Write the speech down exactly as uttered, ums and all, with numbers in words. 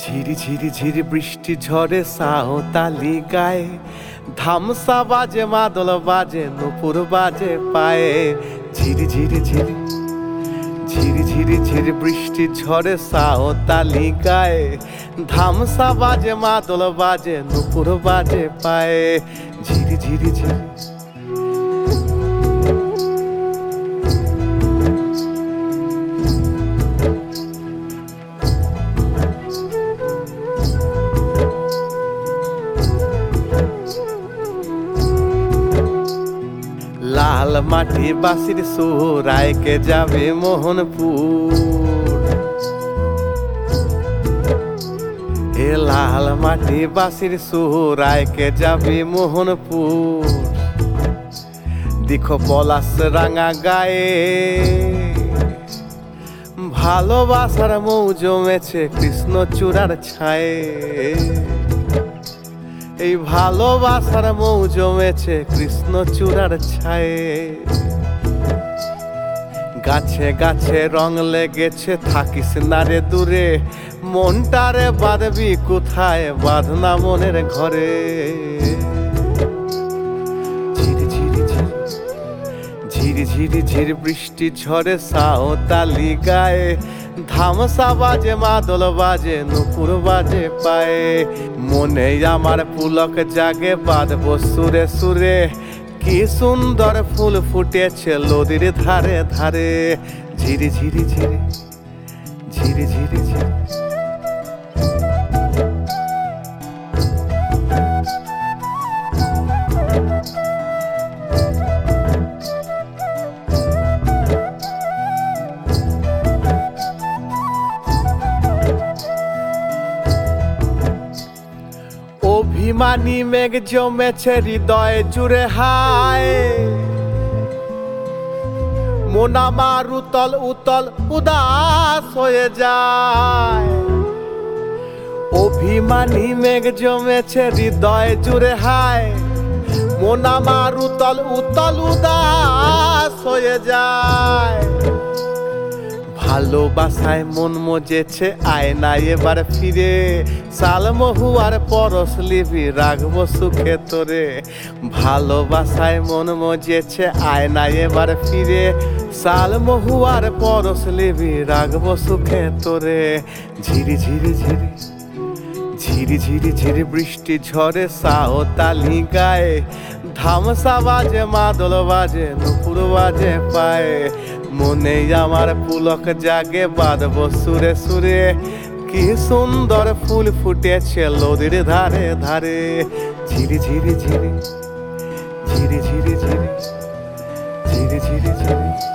ঝিরি ঝিরি ঝিরি বৃষ্টি ঝরে সাঁওতালি গায়ে, ধামসা বাজে মাদল বাজে নুপুর বাজে পায়ে। ঝিরি ঝিরি ঝিরি ঝিরি ঝিরি ঝিরি বৃষ্টি ঝরে সাঁওতালি গায়ে, ধামসা বাজে মাদল বাজে নুপুর বাজে পায়ে। ঝিরি ঝিরি ঝিরি লাল মাটি বাসির সুর আয়কে যাবে মোহনপুর। এ লাল মাটি বাসির সুর আয়কে যাবে মোহনপুর। দেখো পলাশ রাঙা গায়ে, ভালোবাসার মৌ জমেছে কৃষ্ণচূড়ার ছায়ে। এই ভালোবাসার মৌ জমেছে কৃষ্ণচূড়ার ছায়ে। গাছে গাছে রং লেগেছে থাকিস না রে দূরে, মনটারে বাঁধবি কোথায় বাঁধনা মনের ঘরে। ঝিরি ঝিরি ঝিরি ঝিরি ঝিরি ঝিরি বৃষ্টি ঝরে সাঁওতালি গায়ে, ধামসা বাজে মাদল বাজে নুপুর বাজে পায়ে। মনে আমার পুলক জাগে বাঁধবো সুরে সুরে, কি সুন্দর ফুল ফুটেছে নদীর ধারে ধারে। ঝিরি ঝিরি ঝিরি ঝিরি ঝিরি ঝিরি অভিমানী মেঘ জমেছে হৃদয় জুড়ে হায়, মন আমার উতল উতল উদাস হয়ে যায়। অভিমানী মেঘ জমেছে হৃদয় জুড়ে হায়, মন আমার উতল উতল উদাস হয়ে যায়। ভালোবাসায় মন মজেছে আয়না এবার ফিরে, সাল মহুয়ার পরশ লিবি রাখবো সুখে তোরে। ভালোবাসায় মন মজেছে আয়না এবার ফিরে, সাল মহুয়ার পরশ লিবি রাখবো সুখে তোরে। ঝিরি ঝিরি ঝিরি ঝিরি ঝিরি ঝিরি বৃষ্টি ঝরে সাঁওতালি গায়ে, ধামসা বাজে মাদল বাজে নুপুর বাজে পায়ে। মনে আমার পুলক জাগে বাঁধবো সুরে সুরে, কি সুন্দর ফুল ফুটেছে নদীর ধারে ধারে। ঝিরি ঝিরি ঝিরি ঝিরি ঝিরি ঝিরি ঝিরি ঝিরি ঝিরি